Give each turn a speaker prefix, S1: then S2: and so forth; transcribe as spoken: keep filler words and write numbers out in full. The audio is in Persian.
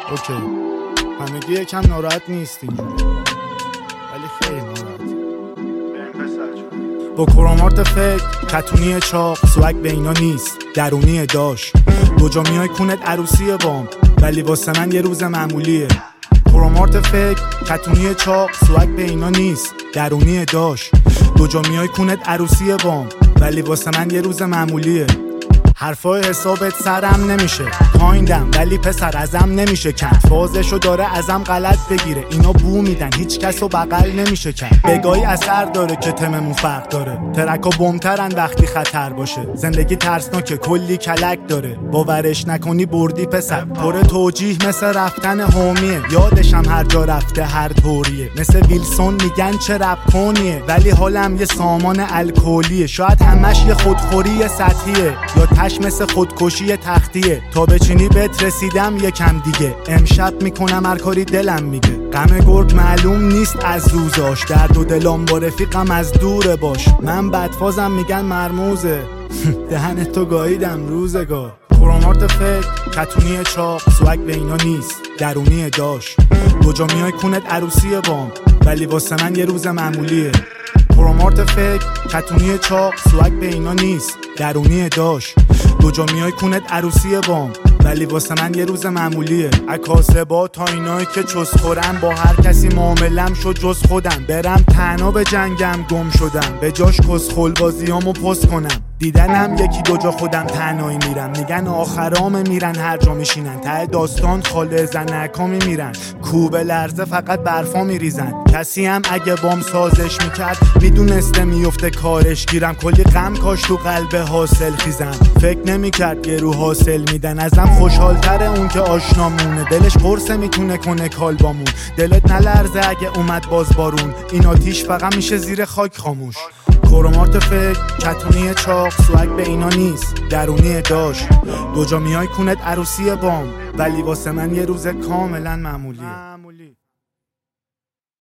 S1: اوکی همگی یکم ناراحت نیست اینجوری ولی خیلی ناراحت. با کرامارت فکر کتونی چاق سوک به اینا نیست درونی داش دو جا میای کونت عروسی بام ولی واسه من یه روز معمولیه. کرامارت فکر کتونی چاق سوک به اینا نیست درونی داش دو جا میای کونت عروسی بام ولی واسه من یه روز معمولیه. حرفای حسابت سرم نمیشه کایندم ولی پسر ازم نمیشه کند فازشو داره ازم غلط بگیره اینا بو میدن هیچ کسو بغل نمیشه کرد بگاهی اثر داره که تممون فرق داره ترکا بمترن وقتی خطر باشه زندگی ترسناکه کلی کلک داره باورش نکنی بردی پسر پر توجیه مثل رفتن هومیه یادشم هر جا رفته هر طوریه مثل ویلسون میگن چه رپ کنیه ولی حالم یه سامان الکلیه شاید همش یه خودخوری سطحیه یا مثل خودکشی تختیه تا بچینی بهت رسیدم یکم دیگه امشب میکنم هر کاری دلم میگه غم گرگ معلوم نیست از روزاش درد و دلم با رفیقم از دور باش من بدفازم میگن مرموزه دهن تو گاییدم روزگار. کرامارت فکر کتونی چاق سوک به اینا نیست درونی داش دو جا میای کونت عروسی بام ولی واسه من یه روز معمولیه. کرامارت فکر کتونی چاق سوک به اینا نیست درونی داش دو جا میای کونت عروسی بام ولی واسه من یه روز معمولیه. عکاسه با تا اینایی که چس خورم با هر کسی معاملم شد جز خودم برم تنها به جنگم گم شدم به جاش کس خلبازیامو پست کنم دیدنم یکی دو جا خودم تنهایی میرم میگن آخرام میرن هر جا میشینن ته داستان خاله زنکا میمیرن کوبه لرزه فقط برفا میریزن کسی هم اگه بام سازش میکرد میدونسته میفته کارش گیرم کلی غم کاش تو قلب حاصل خیزم فکر نمیکرد یه رو حاصل میدن ازم خوشحالتره اون که آشنامونه دلش قرصه میتونه کنه کالبامون دلت نلرزه اگه اومد باز بارون این آتیش فقط میشه زیر خاک خاموش. کرامارت فکر کتونی چاق سوک به اینا نیست درونی داش دو جا میای کونت عروسی بام ولی واسه من یه روز کاملا معمولیه.